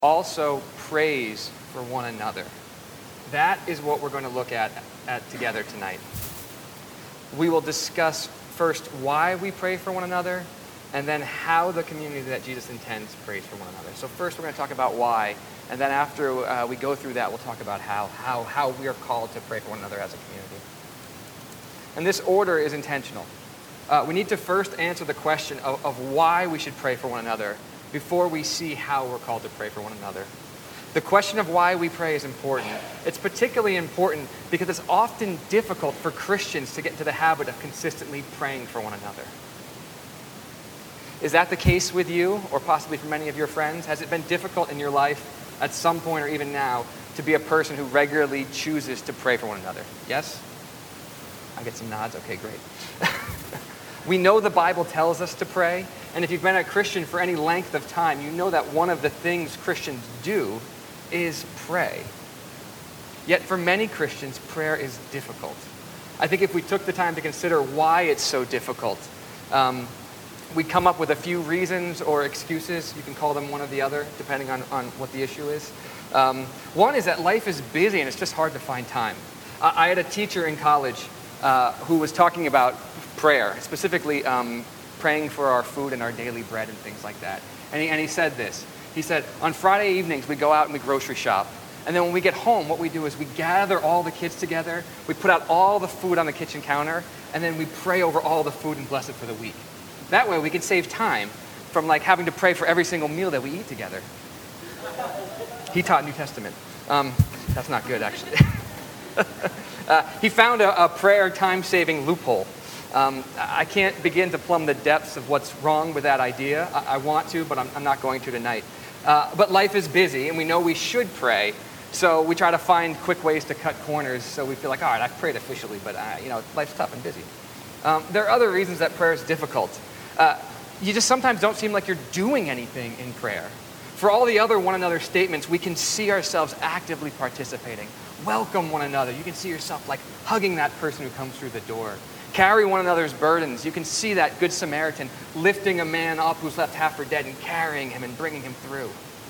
also prays for one another. That is what we're going to look at together tonight. We will discuss first why we pray for one another, and then how the community that Jesus intends prays for one another. So first we're going to talk about why, and then after we go through that, we'll talk about how we are called to pray for one another as a community. And this order is intentional. We need to first answer the question of why we should pray for one another before we see how we're called to pray for one another. The question of why we pray is important. It's particularly important because it's often difficult for Christians to get into the habit of consistently praying for one another. Is that the case with you, or possibly for many of your friends? Has it been difficult in your life at some point or even now to be a person who regularly chooses to pray for one another? Yes? I get some nods. Okay, great. We know the Bible tells us to pray, and if you've been a Christian for any length of time, you know that one of the things Christians do is pray. Yet for many Christians, prayer is difficult. I think if we took the time to consider why it's so difficult, we'd come up with a few reasons or excuses. You can call them one or the other, depending on what the issue is. One is that life is busy and it's just hard to find time. I had a teacher in college who was talking about prayer, specifically praying for our food and our daily bread and things like that. And he said this. He said, on Friday evenings, we go out and we grocery shop. And then when we get home, what we do is we gather all the kids together, we put out all the food on the kitchen counter, and then we pray over all the food and bless it for the week. That way we can save time from having to pray for every single meal that we eat together. He taught New Testament. That's not good, actually. He found a prayer time-saving loophole. I can't begin to plumb the depths of what's wrong with that idea. I want to, but I'm not going to tonight. But life is busy, and we know we should pray, so we try to find quick ways to cut corners so we feel like, all right, I've prayed officially, but life's tough and busy. There are other reasons that prayer is difficult. You just sometimes don't seem like you're doing anything in prayer. For all the other one another statements, we can see ourselves actively participating. Welcome one another. You can see yourself hugging that person who comes through the door. Carry one another's burdens. You can see that Good Samaritan lifting a man up who's left half for dead and carrying him and bringing him through.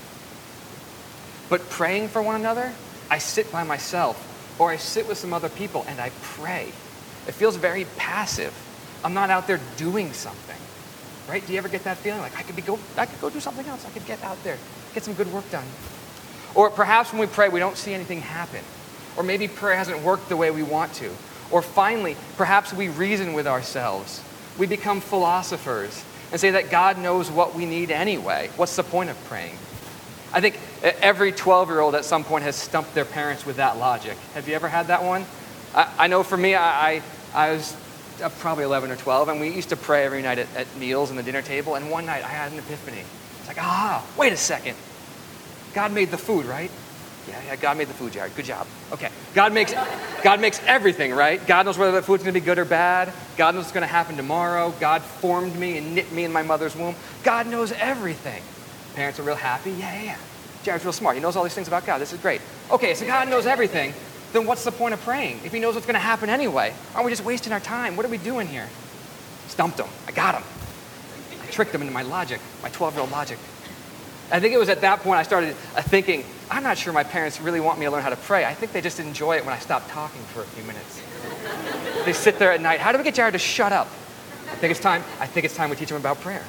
But praying for one another, I sit by myself or I sit with some other people and I pray. It feels very passive. I'm not out there doing something. Right? Do you ever get that feeling? I could go do something else. I could get out there, get some good work done. Or perhaps when we pray, we don't see anything happen. Or maybe prayer hasn't worked the way we want to. Or finally, perhaps we reason with ourselves. We become philosophers and say that God knows what we need anyway. What's the point of praying? I think every 12-year-old at some point has stumped their parents with that logic. Have you ever had that one? I know for me, I was probably 11 or 12, and we used to pray every night at meals and the dinner table, and one night I had an epiphany. It's wait a second. God made the food, right? Yeah, God made the food, Jared. Good job. Okay. God makes everything, right? God knows whether the food's going to be good or bad. God knows what's going to happen tomorrow. God formed me and knit me in my mother's womb. God knows everything. Parents are real happy. Yeah. Jared's real smart. He knows all these things about God. This is great. Okay, so God knows everything. Then what's the point of praying? If he knows what's going to happen anyway, aren't we just wasting our time? What are we doing here? Stumped him. I got him. I tricked him into my logic, my 12-year-old logic. I think it was at that point I started thinking, I'm not sure my parents really want me to learn how to pray. I think they just enjoy it when I stop talking for a few minutes. They sit there at night. How do we get Jared to shut up? I think it's time we teach him about prayer.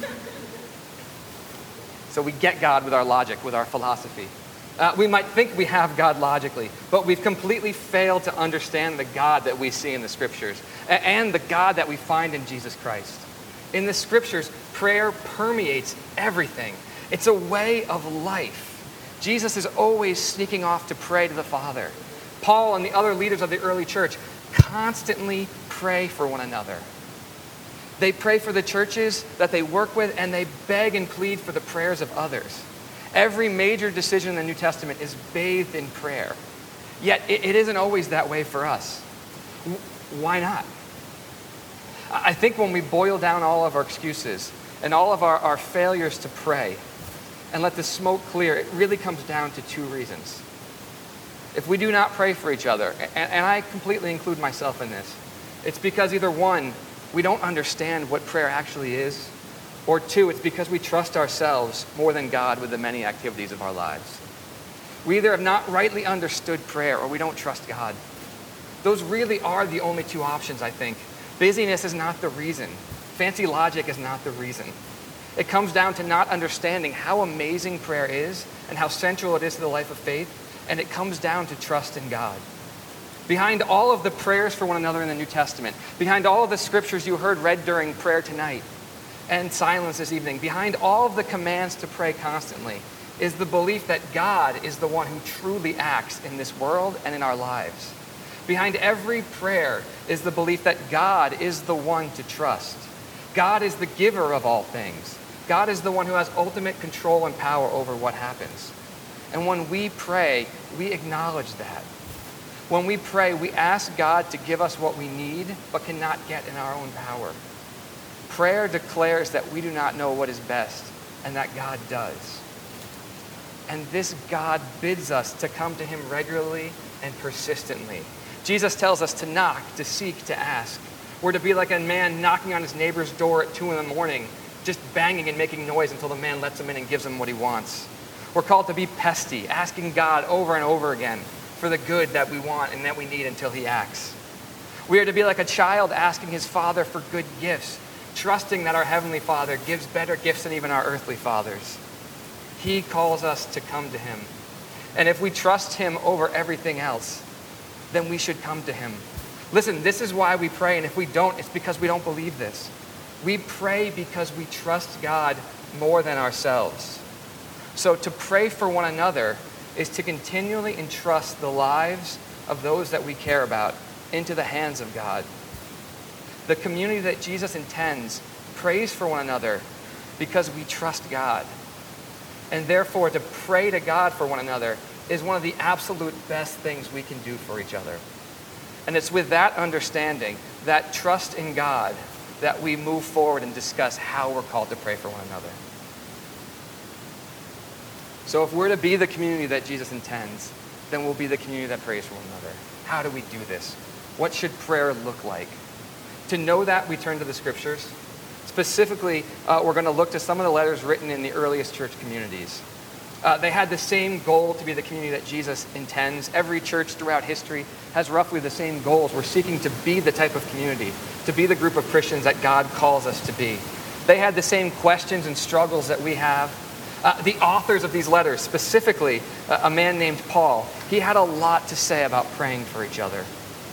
So we get God with our logic, with our philosophy. We might think we have God logically, but we've completely failed to understand the God that we see in the Scriptures and the God that we find in Jesus Christ. In the Scriptures, prayer permeates everything. It's a way of life. Jesus is always sneaking off to pray to the Father. Paul and the other leaders of the early church constantly pray for one another. They pray for the churches that they work with, and they beg and plead for the prayers of others. Every major decision in the New Testament is bathed in prayer. Yet it isn't always that way for us. Why not? I think when we boil down all of our excuses and all of our failures to pray and let the smoke clear, it really comes down to two reasons. If we do not pray for each other, and I completely include myself in this, it's because either one, we don't understand what prayer actually is, Or two, it's because we trust ourselves more than God with the many activities of our lives. We either have not rightly understood prayer or we don't trust God. Those really are the only two options, I think. Busyness is not the reason. Fancy logic is not the reason. It comes down to not understanding how amazing prayer is and how central it is to the life of faith, and it comes down to trust in God. Behind all of the prayers for one another in the New Testament, behind all of the scriptures you heard read during prayer tonight and silence this evening, behind all of the commands to pray constantly, is the belief that God is the one who truly acts in this world and in our lives. Behind every prayer is the belief that God is the one to trust. God is the giver of all things. God is the one who has ultimate control and power over what happens. And when we pray, we acknowledge that. When we pray, we ask God to give us what we need, but cannot get in our own power. Prayer declares that we do not know what is best, and that God does. And this God bids us to come to him regularly and persistently. Jesus tells us to knock, to seek, to ask. We're to be like a man knocking on his neighbor's door at 2 a.m, just banging and making noise until the man lets him in and gives him what he wants. We're called to be pesty, asking God over and over again for the good that we want and that we need until he acts. We are to be like a child asking his father for good gifts, trusting that our heavenly Father gives better gifts than even our earthly fathers. He calls us to come to him. And if we trust him over everything else, then we should come to him. Listen, this is why we pray, and if we don't, it's because we don't believe this. We pray because we trust God more than ourselves. So to pray for one another is to continually entrust the lives of those that we care about into the hands of God. The community that Jesus intends prays for one another because we trust God. And therefore, to pray to God for one another is one of the absolute best things we can do for each other. And it's with that understanding, that trust in God, that we move forward and discuss how we're called to pray for one another. So if we're to be the community that Jesus intends, then we'll be the community that prays for one another. How do we do this? What should prayer look like? To know that, we turn to the scriptures. Specifically, we're going to look to some of the letters written in the earliest church communities. They had the same goal to be the community that Jesus intends. Every church throughout history has roughly the same goals. We're seeking to be the type of community, to be the group of Christians that God calls us to be. They had the same questions and struggles that we have. The authors of these letters, specifically a man named Paul, he had a lot to say about praying for each other.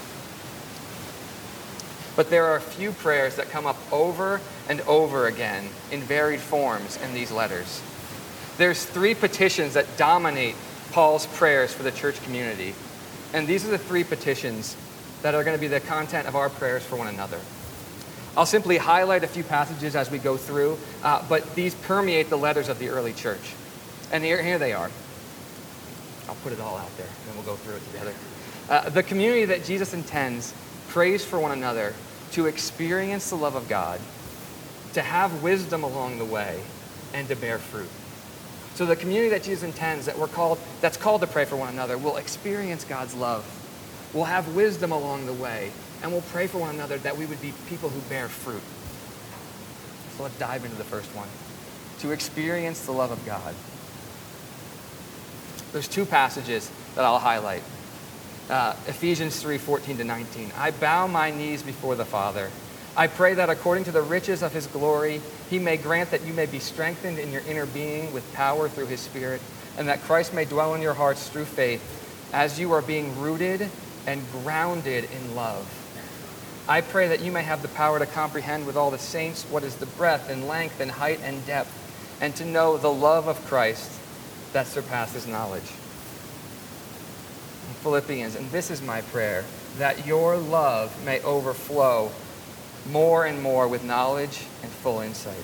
But there are a few prayers that come up over and over again in varied forms in these letters. There's 3 petitions that dominate Paul's prayers for the church community. And these are the 3 petitions that are going to be the content of our prayers for one another. I'll simply highlight a few passages as we go through, but these permeate the letters of the early church. And here they are. I'll put it all out there, and then we'll go through it together. The community that Jesus intends prays for one another to experience the love of God, to have wisdom along the way, and to bear fruit. So the community that Jesus intends that's called to pray for one another will experience God's love. We'll have wisdom along the way, and we'll pray for one another that we would be people who bear fruit. So let's dive into the first one. To experience the love of God. There's 2 passages that I'll highlight. Ephesians 3:14-19. I bow my knees before the Father. I pray that according to the riches of his glory, he may grant that you may be strengthened in your inner being with power through his Spirit, and that Christ may dwell in your hearts through faith, as you are being rooted and grounded in love. I pray that you may have the power to comprehend with all the saints what is the breadth and length and height and depth, and to know the love of Christ that surpasses knowledge. Philippians, and this is my prayer, that your love may overflow more and more with knowledge and full insight.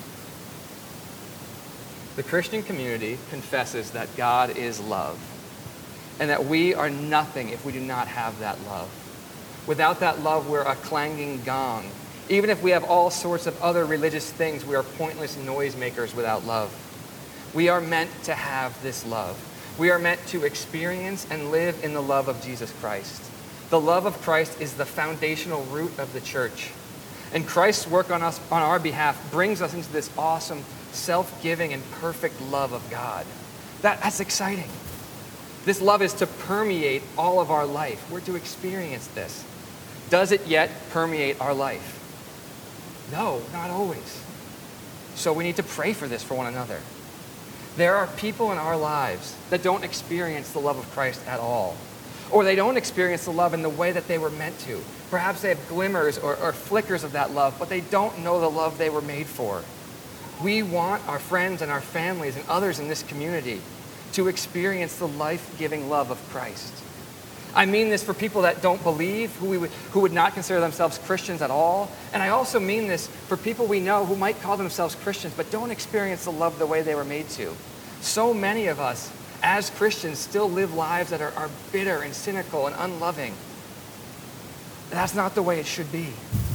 The Christian community confesses that God is love, and that we are nothing if we do not have that love. Without that love, we're a clanging gong. Even if we have all sorts of other religious things, we are pointless noisemakers without love. We are meant to have this love. We are meant to experience and live in the love of Jesus Christ. The love of Christ is the foundational root of the church. And Christ's work on us, on our behalf, brings us into this awesome, self-giving, and perfect love of God. That's exciting. This love is to permeate all of our life. We're to experience this. Does it yet permeate our life? No, not always. So we need to pray for this for one another. There are people in our lives that don't experience the love of Christ at all. Or they don't experience the love in the way that they were meant to. Perhaps they have glimmers or flickers of that love, but they don't know the love they were made for. We want our friends and our families and others in this community to experience the life-giving love of Christ. I mean this for people that don't believe, who would not consider themselves Christians at all. And I also mean this for people we know who might call themselves Christians but don't experience the love the way they were made to. So many of us, as Christians, still live lives that are bitter and cynical and unloving. That's not the way it should be.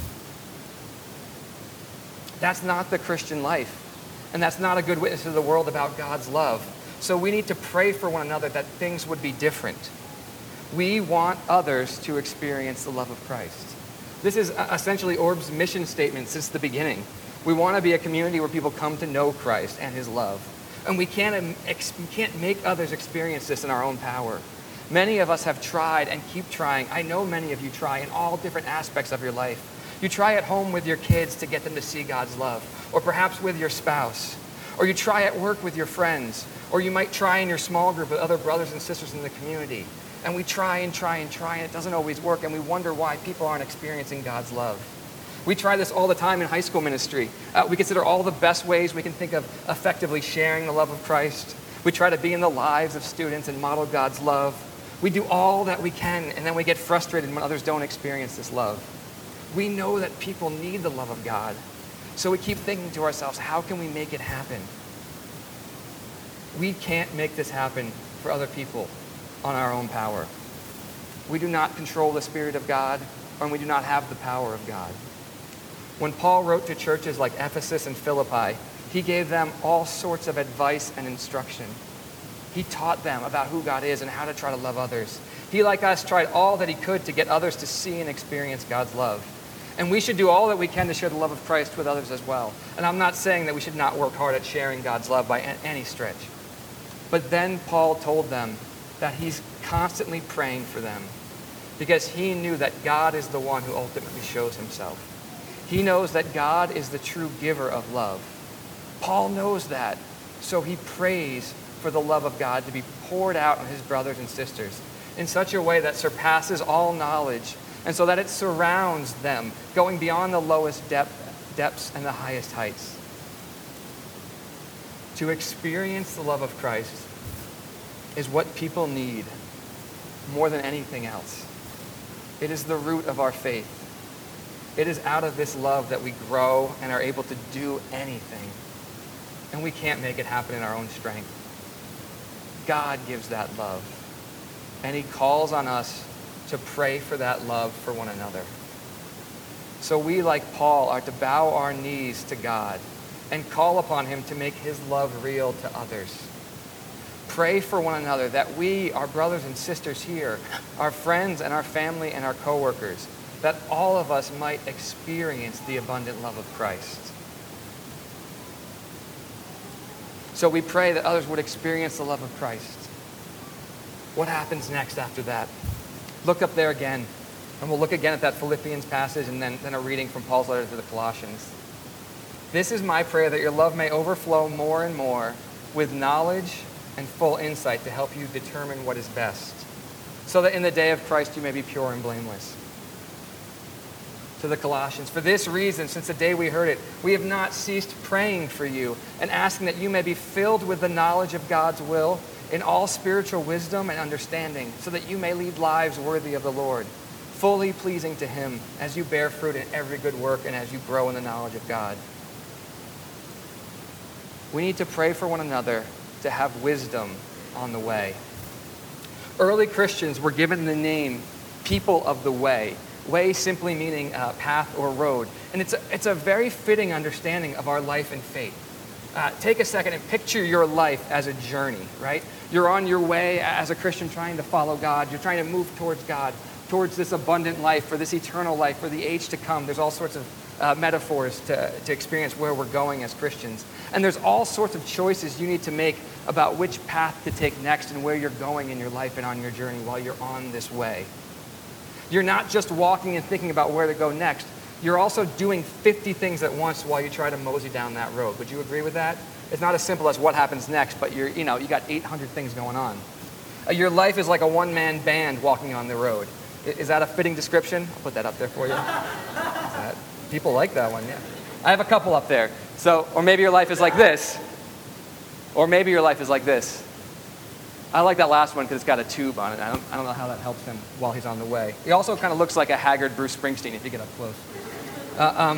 That's not the Christian life. And that's not a good witness to the world about God's love. So we need to pray for one another that things would be different. We want others to experience the love of Christ. This is essentially Orb's mission statement since the beginning. We want to be a community where people come to know Christ and his love. And we can't make others experience this in our own power. Many of us have tried and keep trying. I know many of you try in all different aspects of your life. You try at home with your kids to get them to see God's love, or perhaps with your spouse, or you try at work with your friends, or you might try in your small group with other brothers and sisters in the community. And we try and try and try, and it doesn't always work, and we wonder why people aren't experiencing God's love. We try this all the time in high school ministry. We consider all the best ways we can think of effectively sharing the love of Christ. We try to be in the lives of students and model God's love. We do all that we can, and then we get frustrated when others don't experience this love. We know that people need the love of God, so we keep thinking to ourselves, how can we make it happen? We can't make this happen for other people on our own power. We do not control the Spirit of God, and we do not have the power of God. When Paul wrote to churches like Ephesus and Philippi, he gave them all sorts of advice and instruction. He taught them about who God is and how to try to love others. He, like us, tried all that he could to get others to see and experience God's love. And we should do all that we can to share the love of Christ with others as well. And I'm not saying that we should not work hard at sharing God's love by any stretch. But then Paul told them that he's constantly praying for them because he knew that God is the one who ultimately shows himself. He knows that God is the true giver of love. Paul knows that, so he prays for the love of God to be poured out on his brothers and sisters in such a way that surpasses all knowledge, and so that it surrounds them, going beyond the lowest depths and the highest heights. To experience the love of Christ is what people need more than anything else. It is the root of our faith. It is out of this love that we grow and are able to do anything. And we can't make it happen in our own strength. God gives that love. And he calls on us to pray for that love for one another. So we, like Paul, are to bow our knees to God and call upon him to make his love real to others. Pray for one another that we, our brothers and sisters here, our friends and our family and our coworkers, that all of us might experience the abundant love of Christ. So we pray that others would experience the love of Christ. What happens next after that? Look up there again, and we'll look again at that Philippians passage and then a reading from Paul's letter to the Colossians. This is my prayer, that your love may overflow more and more with knowledge and full insight to help you determine what is best, so that in the day of Christ you may be pure and blameless. To the Colossians, for this reason, since the day we heard it, we have not ceased praying for you and asking that you may be filled with the knowledge of God's will in all spiritual wisdom and understanding, so that you may lead lives worthy of the Lord, fully pleasing to him as you bear fruit in every good work and as you grow in the knowledge of God. We need to pray for one another to have wisdom on the way. Early Christians were given the name people of the way. Way simply meaning path or road. And it's a very fitting understanding of our life and faith. Take a second and picture your life as a journey, right? You're on your way as a Christian trying to follow God. You're trying to move towards God, towards this abundant life, for this eternal life, for the age to come. There's all sorts of metaphors to experience where we're going as Christians. And there's all sorts of choices you need to make about which path to take next and where you're going in your life and on your journey while you're on this way. You're not just walking and thinking about where to go next. You're also doing 50 things at once while you try to mosey down that road. Would you agree with that? It's not as simple as what happens next, but you got 800 things going on. Your life is like a one-man band walking on the road. Is that a fitting description? I'll put that up there for you. People like that one, yeah. I have a couple up there. So, or maybe your life is like this. Or maybe your life is like this. I like that last one because it's got a tube on it. I don't know how that helps him while he's on the way. He also kind of looks like a haggard Bruce Springsteen if you get up close.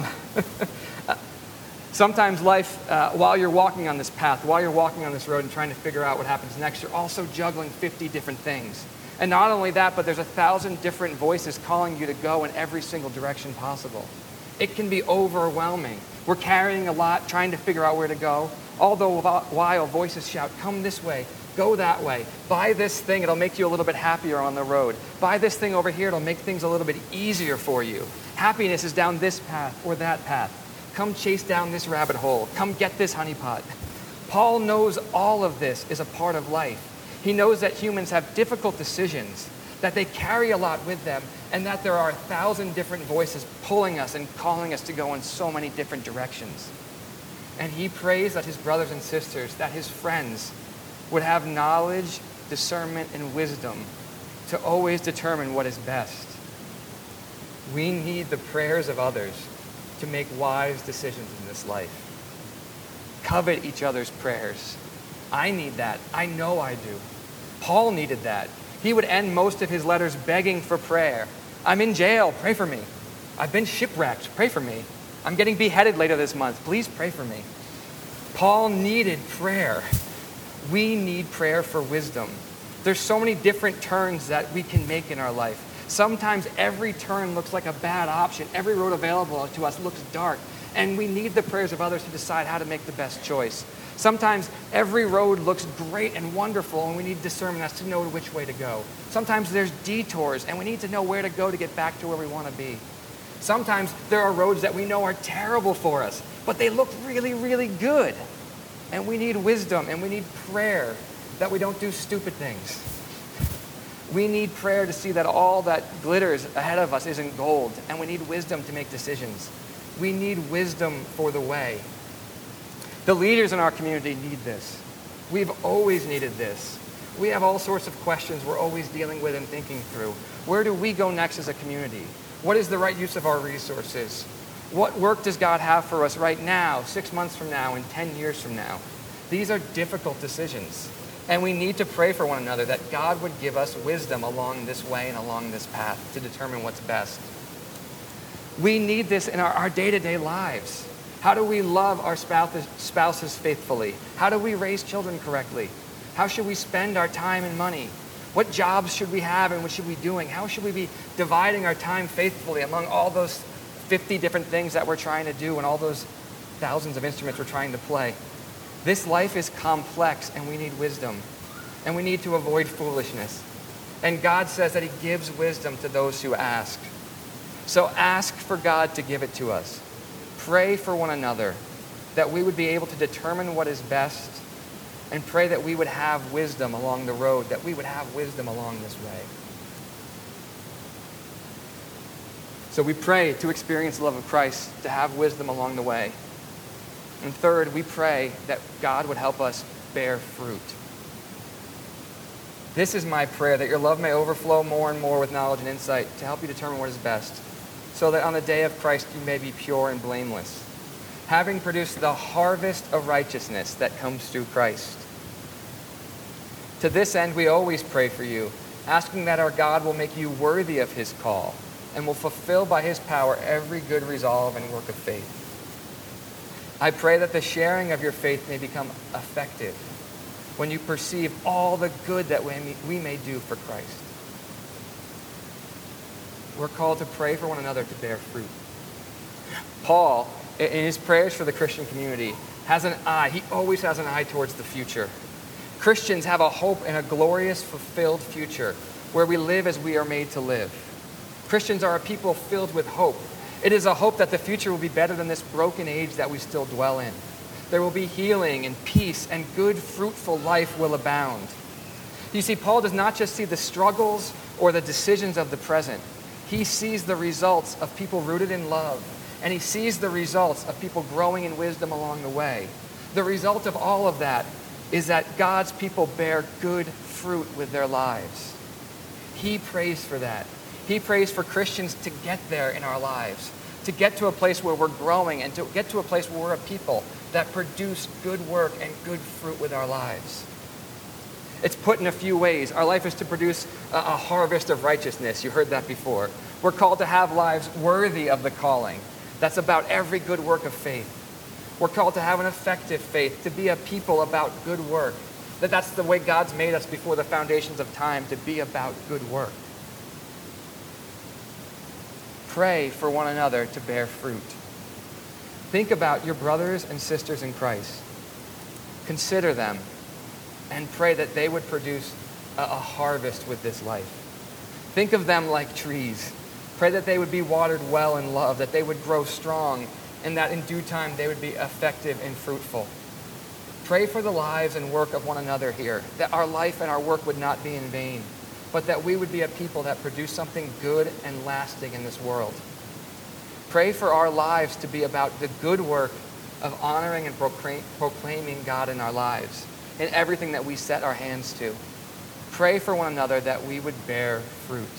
Sometimes life, while you're walking on this path, while you're walking on this road and trying to figure out what happens next, you're also juggling 50 different things. And not only that, but there's 1,000 different voices calling you to go in every single direction possible. It can be overwhelming. We're carrying a lot, trying to figure out where to go. All the while, voices shout, come this way, go that way. Buy this thing, it'll make you a little bit happier on the road. Buy this thing over here, it'll make things a little bit easier for you. Happiness is down this path or that path. Come chase down this rabbit hole. Come get this honeypot. Paul knows all of this is a part of life. He knows that humans have difficult decisions, that they carry a lot with them, and that there are 1,000 different voices pulling us and calling us to go in so many different directions. And he prays that his brothers and sisters, that his friends, would have knowledge, discernment, and wisdom to always determine what is best. We need the prayers of others to make wise decisions in this life. Covet each other's prayers. I need that. I know I do. Paul needed that. He would end most of his letters begging for prayer. I'm in jail. Pray for me. I've been shipwrecked. Pray for me. I'm getting beheaded later this month. Please pray for me. Paul needed prayer. We need prayer for wisdom. There's so many different turns that we can make in our life. Sometimes every turn looks like a bad option. Every road available to us looks dark. And we need the prayers of others to decide how to make the best choice. Sometimes every road looks great and wonderful, and we need discernment as to know which way to go. Sometimes there's detours, and we need to know where to go to get back to where we want to be. Sometimes there are roads that we know are terrible for us, but they look really, really good. And we need wisdom, and we need prayer that we don't do stupid things. We need prayer to see that all that glitters ahead of us isn't gold, and we need wisdom to make decisions. We need wisdom for the way. The leaders in our community need this. We've always needed this. We have all sorts of questions we're always dealing with and thinking through. Where do we go next as a community? What is the right use of our resources? What work does God have for us right now, 6 months from now, and 10 years from now? These are difficult decisions. And we need to pray for one another that God would give us wisdom along this way and along this path to determine what's best. We need this in our day-to-day lives. How do we love our spouses faithfully? How do we raise children correctly? How should we spend our time and money? What jobs should we have and what should we be doing? How should we be dividing our time faithfully among all those 50 different things that we're trying to do and all those thousands of instruments we're trying to play? This life is complex and we need wisdom. And we need to avoid foolishness. And God says that he gives wisdom to those who ask. So ask for God to give it to us. Pray for one another that we would be able to determine what is best, and pray that we would have wisdom along the road, that we would have wisdom along this way. So we pray to experience the love of Christ, to have wisdom along the way. And third, we pray that God would help us bear fruit. This is my prayer, that your love may overflow more and more with knowledge and insight to help you determine what is best, so that on the day of Christ you may be pure and blameless, having produced the harvest of righteousness that comes through Christ. To this end we always pray for you, asking that our God will make you worthy of his call, and will fulfill by his power every good resolve and work of faith. I pray that the sharing of your faith may become effective when you perceive all the good that we may do for Christ. We're called to pray for one another to bear fruit. Paul, in his prayers for the Christian community, has an eye. He always has an eye towards the future. Christians have a hope in a glorious, fulfilled future where we live as we are made to live. Christians are a people filled with hope. It is a hope that the future will be better than this broken age that we still dwell in. There will be healing and peace, and good, fruitful life will abound. You see, Paul does not just see the struggles or the decisions of the present. He sees the results of people rooted in love, and he sees the results of people growing in wisdom along the way. The result of all of that is that God's people bear good fruit with their lives. He prays for that. He prays for Christians to get there in our lives, to get to a place where we're growing and to get to a place where we're a people that produce good work and good fruit with our lives. It's put in a few ways. Our life is to produce a harvest of righteousness. You heard that before. We're called to have lives worthy of the calling. That's about every good work of faith. We're called to have an effective faith, to be a people about good work. That's the way God's made us before the foundations of time, to be about good work. Pray for one another to bear fruit. Think about your brothers and sisters in Christ. Consider them and pray that they would produce a harvest with this life. Think of them like trees. Pray that they would be watered well in love, that they would grow strong, and that in due time they would be effective and fruitful. Pray for the lives and work of one another here, that our life and our work would not be in vain, but that we would be a people that produce something good and lasting in this world. Pray for our lives to be about the good work of honoring and proclaiming God in our lives, in everything that we set our hands to. Pray for one another that we would bear fruit.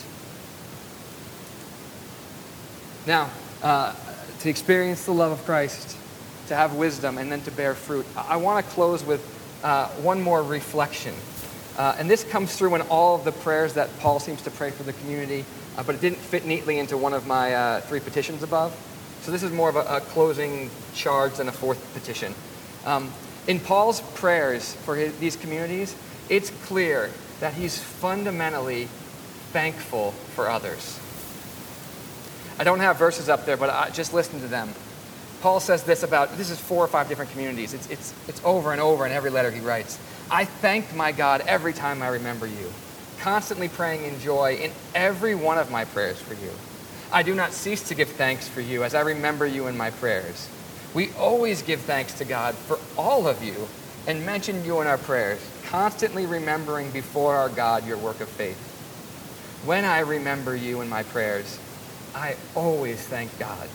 Now, to experience the love of Christ, to have wisdom, and then to bear fruit, I want to close with one more reflection. And this comes through in all of the prayers that Paul seems to pray for the community, but it didn't fit neatly into one of my 3 petitions above. So this is more of a closing charge than a fourth petition. In Paul's prayers for these communities, it's clear that he's fundamentally thankful for others. I don't have verses up there, but just listen to them. Paul says this is 4 or 5 different communities. It's over and over in every letter he writes. I thank my God every time I remember you, constantly praying in joy in every one of my prayers for you. I do not cease to give thanks for you as I remember you in my prayers. We always give thanks to God for all of you and mention you in our prayers, constantly remembering before our God your work of faith. When I remember you in my prayers, I always thank God.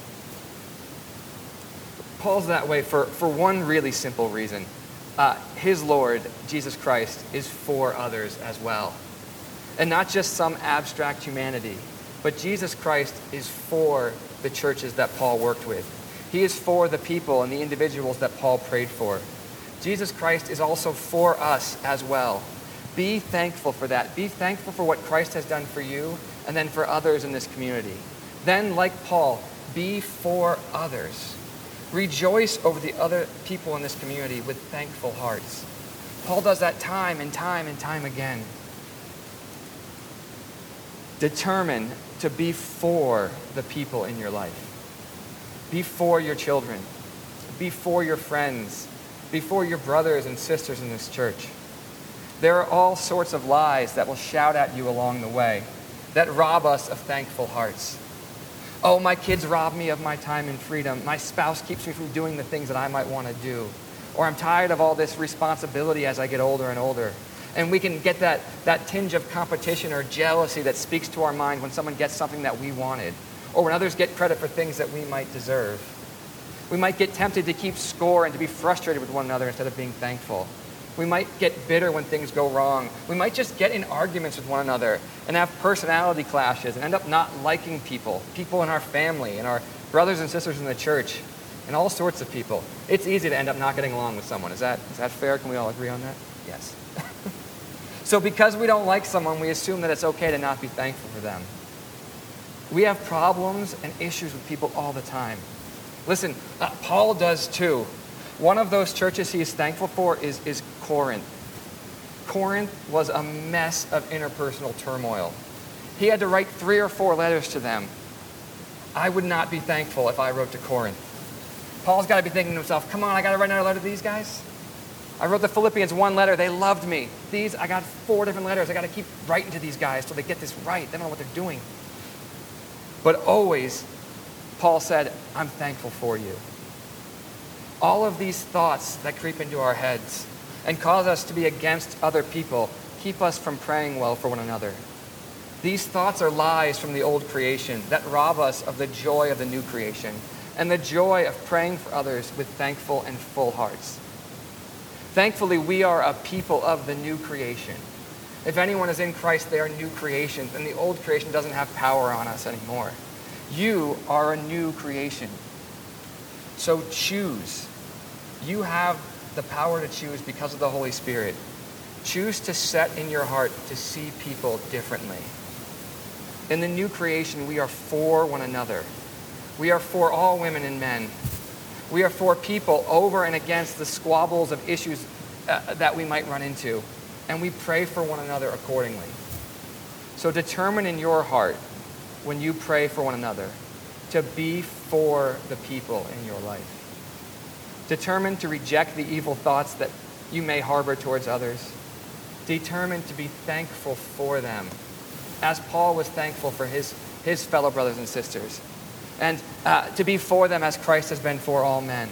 Paul's that way for one really simple reason. His Lord, Jesus Christ, is for others as well. And not just some abstract humanity, but Jesus Christ is for the churches that Paul worked with. He is for the people and the individuals that Paul prayed for. Jesus Christ is also for us as well. Be thankful for that. Be thankful for what Christ has done for you and then for others in this community. Then, like Paul, be for others. Rejoice over the other people in this community with thankful hearts. Paul does that time and time and time again. Determine to be for the people in your life. Be for your children. Be for your friends. Be for your brothers and sisters in this church. There are all sorts of lies that will shout at you along the way that rob us of thankful hearts. Oh, my kids rob me of my time and freedom. My spouse keeps me from doing the things that I might want to do. Or I'm tired of all this responsibility as I get older and older. And we can get that tinge of competition or jealousy that speaks to our mind when someone gets something that we wanted, or when others get credit for things that we might deserve. We might get tempted to keep score and to be frustrated with one another instead of being thankful. We might get bitter when things go wrong. We might just get in arguments with one another and have personality clashes and end up not liking people in our family and our brothers and sisters in the church and all sorts of people. It's easy to end up not getting along with someone. Is that fair? Can we all agree on that? Yes. So because we don't like someone, we assume that it's okay to not be thankful for them. We have problems and issues with people all the time. Listen, Paul does too. One of those churches he is thankful for is Corinth. Corinth was a mess of interpersonal turmoil. He had to write 3 or 4 letters to them. I would not be thankful if I wrote to Corinth. Paul's got to be thinking to himself, come on, I got to write another letter to these guys? I wrote the Philippians 1 letter. They loved me. These, I got 4 different letters. I got to keep writing to these guys till they get this right. They don't know what they're doing. But always, Paul said, I'm thankful for you. All of these thoughts that creep into our heads and cause us to be against other people keep us from praying well for one another. These thoughts are lies from the old creation that rob us of the joy of the new creation and the joy of praying for others with thankful and full hearts. Thankfully, we are a people of the new creation. If anyone is in Christ, they are new creations, and the old creation doesn't have power on us anymore. You are a new creation. So choose. You have the power to choose because of the Holy Spirit. Choose to set in your heart to see people differently. In the new creation, we are for one another. We are for all women and men. We are for people over and against the squabbles of issues that we might run into. And we pray for one another accordingly. So determine in your heart, when you pray for one another, to be for the people in your life. Determine to reject the evil thoughts that you may harbor towards others. Determine to be thankful for them, as Paul was thankful for his fellow brothers and sisters. And to be for them as Christ has been for all men.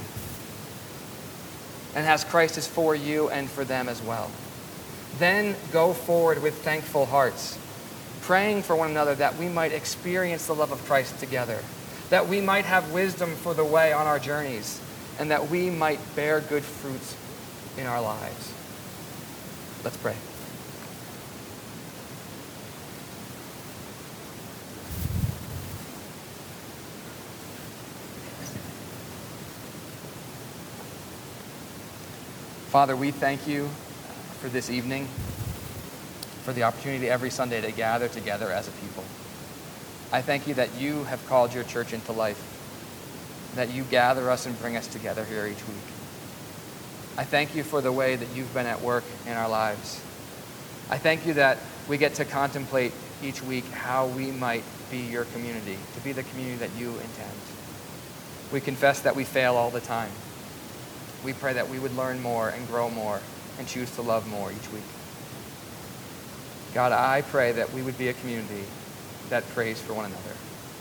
And as Christ is for you and for them as well. Then go forward with thankful hearts, praying for one another that we might experience the love of Christ together, that we might have wisdom for the way on our journeys, and that we might bear good fruits in our lives. Let's pray. Father, we thank you for this evening, for the opportunity every Sunday to gather together as a people. I thank you that you have called your church into life, that you gather us and bring us together here each week. I thank you for the way that you've been at work in our lives. I thank you that we get to contemplate each week how we might be your community, to be the community that you intend. We confess that we fail all the time. We pray that we would learn more and grow more and choose to love more each week. God, I pray that we would be a community that prays for one another.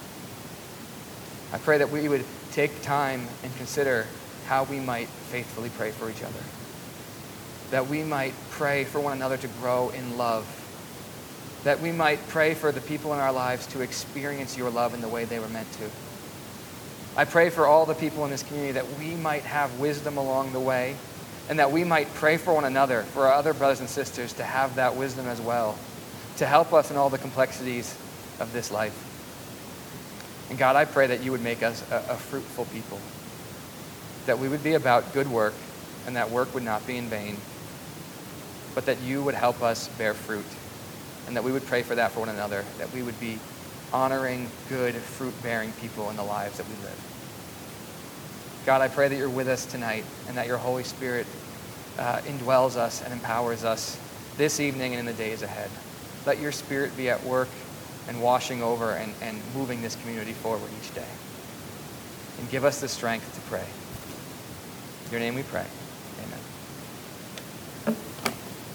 I pray that we would take time and consider how we might faithfully pray for each other. That we might pray for one another to grow in love. That we might pray for the people in our lives to experience your love in the way they were meant to. I pray for all the people in this community that we might have wisdom along the way, and that we might pray for one another, for our other brothers and sisters to have that wisdom as well, to help us in all the complexities of this life. And God, I pray that you would make us a fruitful people, that we would be about good work, and that work would not be in vain, but that you would help us bear fruit, and that we would pray for that for one another, that we would be honoring, good, fruit-bearing people in the lives that we live. God, I pray that you're with us tonight and that your Holy Spirit indwells us and empowers us this evening and in the days ahead. Let your Spirit be at work and washing over and moving this community forward each day. And give us the strength to pray. In your name we pray. Amen.